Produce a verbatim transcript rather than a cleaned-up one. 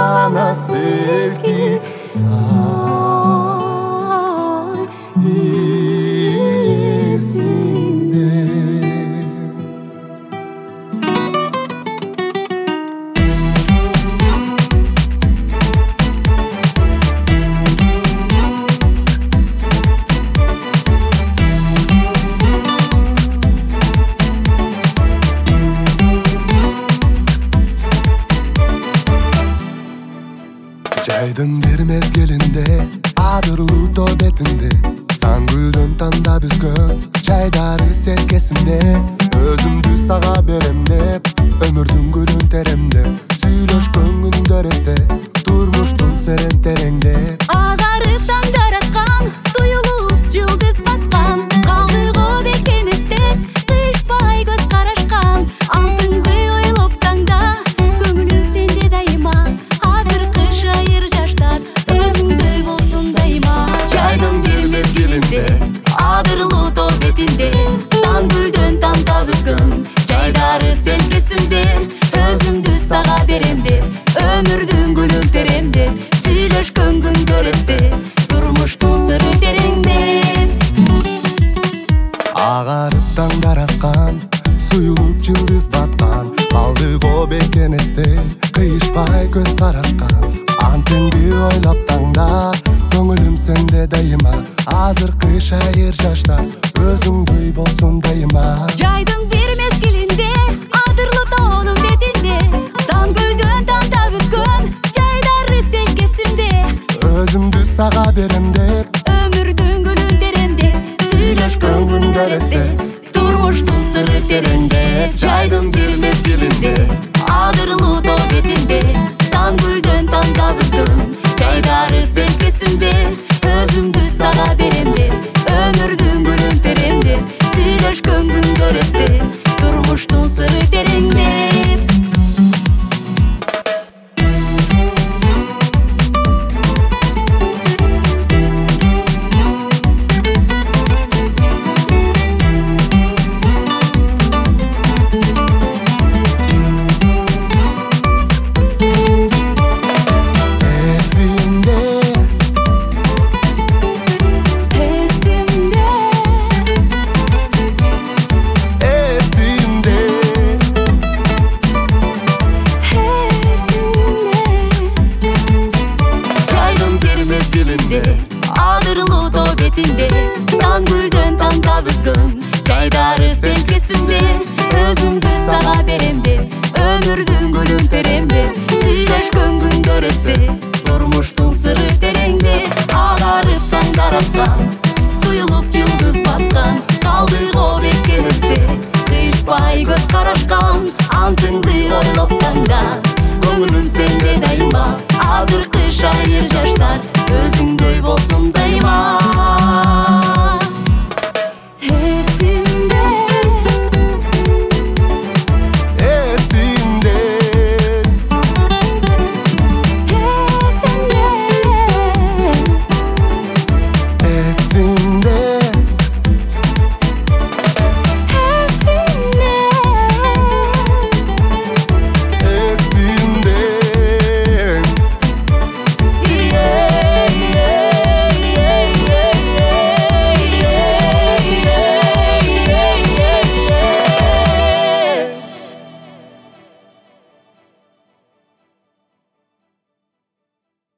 гана селки есімде. Жайдың бір мезгілінде адырлы тоо бетінде сан гүлдөн тандап үзгөн жайдары серкесимде өзүмдү сага берем деп өмүрдүн гүлүн теремдеп сүйлөшкөн күндөр эсте турмуштун серен тереңдеп агарып таңдар аткан суюлуп жылдыз баткан калды го бекен эсте кышпай көз карашкан алтынды ойлоп таңда көңүлүм сенде дайыма азыр кыш айыр жаштар өзүңдөй болсун дайыма жайдың бір мезгилинде адырлуу тоо бетинде сан гүлдөн тандап үзгөн жайдары селкесимде өзүмдү сага берем деп өмүрдүн гүлүн терем деп сүйлөшкөн күндөр эсте турмуштун сыры тереңдеп агарып таңдар аткан суюлуп жылдыз баткан калды го бекен эсте кыйышпай көз карашкан антыңды ойлоп таңда көңүлүм сенде дайыма азыр кыш айыр жаштар өзүңдөй болсун дайыма жайдың бир мезгилинде адырлы тоонун бетинде сан гүлдөн тандап үзгөн жайдары селкесимде өзүмдү сага берем деп өмүрдүн гүлүн терем деп сүйлөшкөн күндөр эсте турмуштун сыры тереңдеп жайдың бір мезгилинде